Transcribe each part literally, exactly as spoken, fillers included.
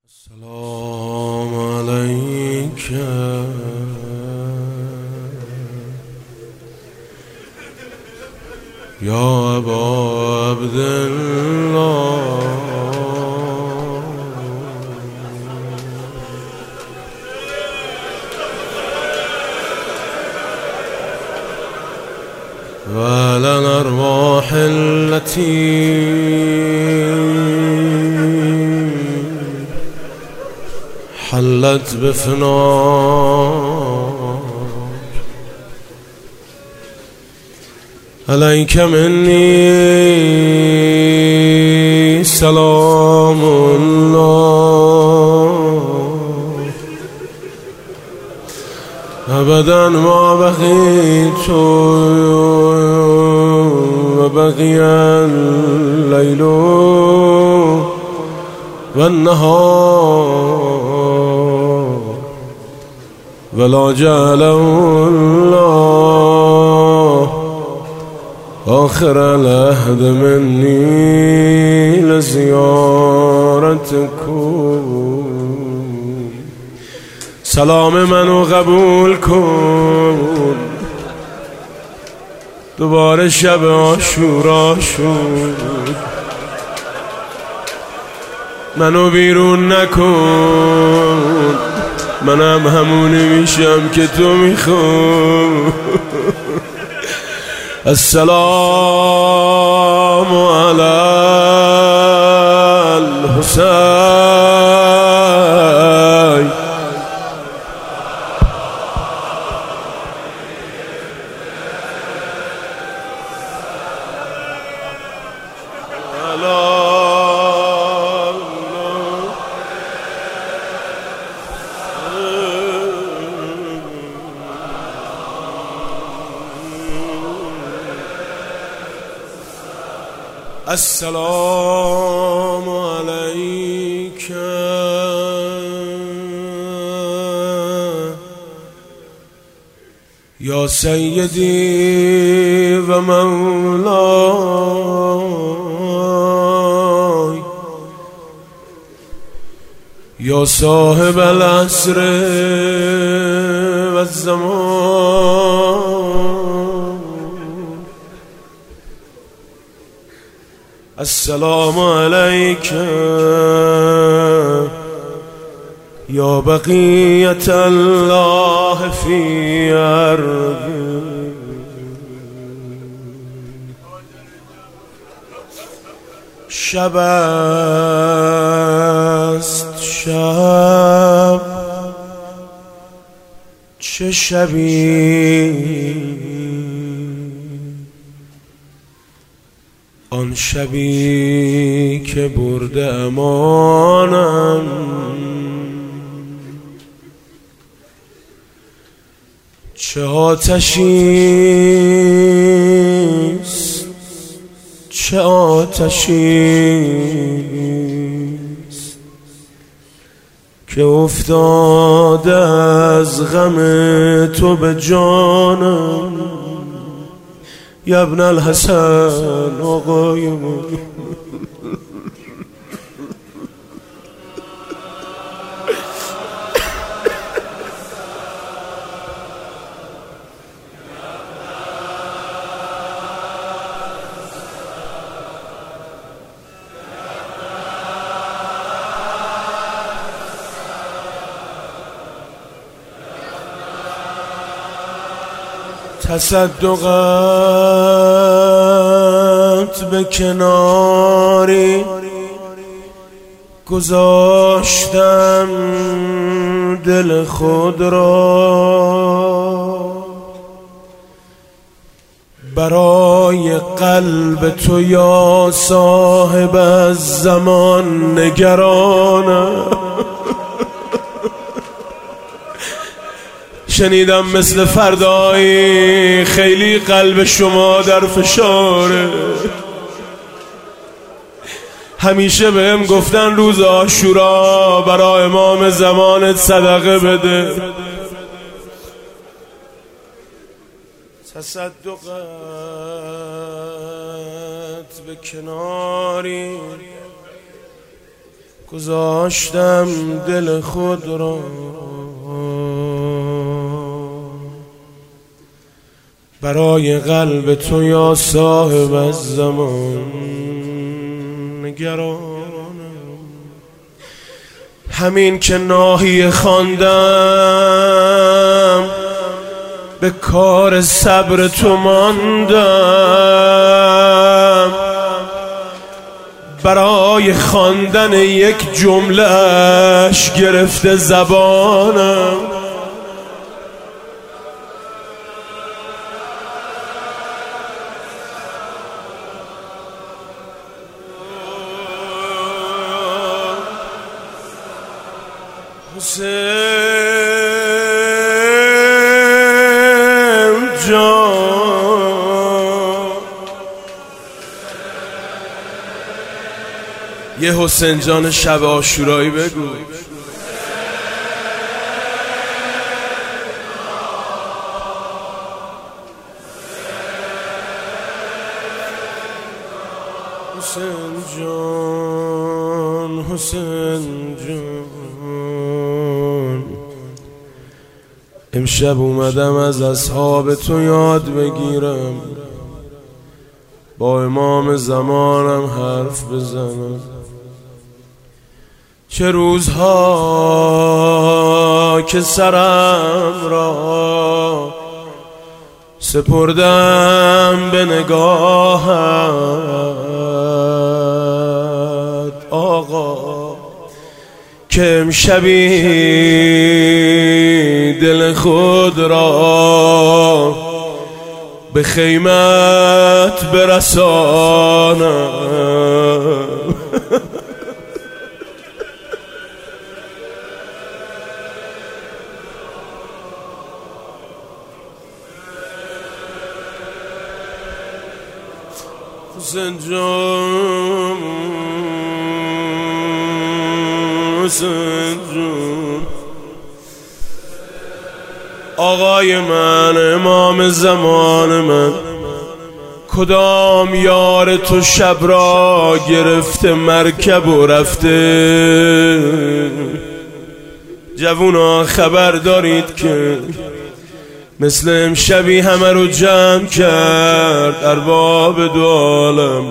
سلام علیک یا ابا عبدالله و علی الارواح التي حلت بفنار عليك مني سلام الله أبدا ما بقيت وبقي الليل والنهار ولا جعل الله آخر العهد مني لزيارتكم. سلام منو قبول کن، دوباره شب عاشورا شد، منو بیرون نکن، منم همونی میشم که تو میخوای. السلام علی الحسین السلام عليك يا سيدي ومولاي يا صاحب العصر والزمان. السلام عليك يا بقية الله في أرضه. شب است شب، چه شبی آن شبی که برده امانم، چه آتشیست چه آتشیست که افتاده از غم تو به جانم. یا ابن الحسن آقای من، تصدقت به کناری گذاشتم دل خود را، برای قلب تو یا صاحب الزمان نگرانم. شنیدم مثل فردایی خیلی قلب شما در فشاره، همیشه بهم گفتن روز عاشورا برای امام زمانت صدقه بده. تصدقت به کناری گذاشتم دل خود را برای قلب تو یا صاحب الزمان نگرانم. همین که ناحیه خواندم به کار صبر تو ماندم، برای خواندن یک جمله‌اش گرفته زبانم. حسین جان، یه حسین جان شب عاشورایی بگو. حسین جان، حسین جان، امشب اومدم از اصحاب تو یاد بگیرم، با امام زمانم حرف بزنم. چه روزها که سرم را سپردم به نگاهت آقا، که امشبی دل خود را به خیمت برسانم. حسین جان، حسین جان، آقای من، امام زمان من، کدام یار تو شب را گرفته مرکب و رفته؟ جوونا خبر دارید که مثل امشبی همه رو جمع کرد ارباب دو عالم.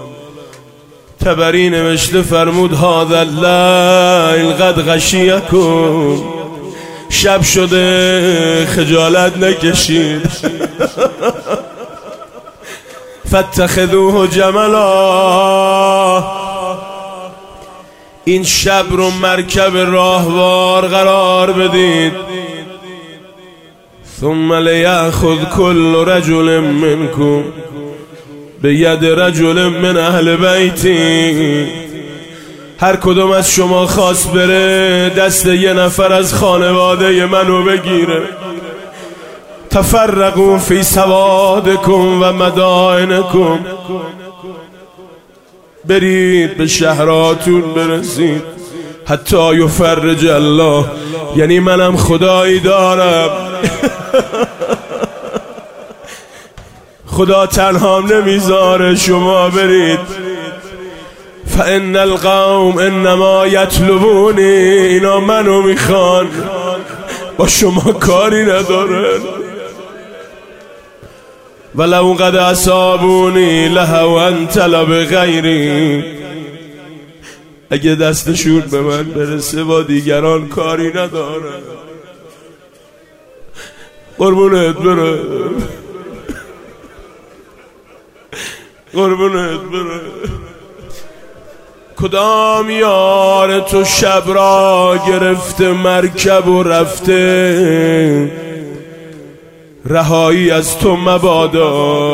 تبری نوشته فرمود هذا اللیل قد غشیکم، شب شده خجالت نکشید. فاتخذوه جملا، این شب رو مرکب راهوار قرار بدید. ثم لیأخذ كل رجل منكم بید رجل من اهل بیتی، هر کدوم از شما خواست بره دست یه نفر از خانواده منو بگیره. تفرقوا فی سوادکم و مدائنکم، برید به شهراتون برسید. حتی یفرج الله، یعنی منم خدایی دارم. خدا تنها نمیذاره شما برید. فان القوم انما یطلبونی، اینا منو میخوان، با شما کاری ندارن. ولو قد اصابونی لهوا طلب غیری، اگه دستشون به من برسه با دیگران کاری ندارن. قربونت برم، قربونت برم. کدام یار تو شب را گرفته مرکب و رفته؟ رهایی از تو مبادا،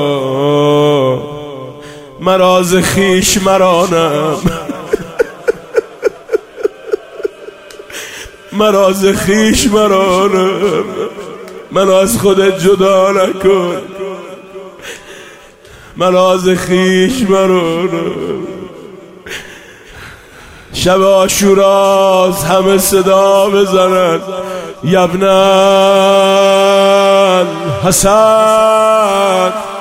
مراز خیش مرانم، مراز خیش مرانم. من از خودت جدا نکن، مراز خیش مرانم. شب عاشوراست همه صدا بزنن یبن حسن